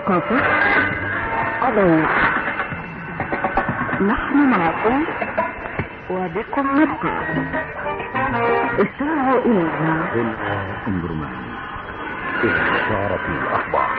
الثقافة قضية. نحن معكم وبكم نبقى. استمعوا إلينا إلى إندرومان استشارة الأخبار.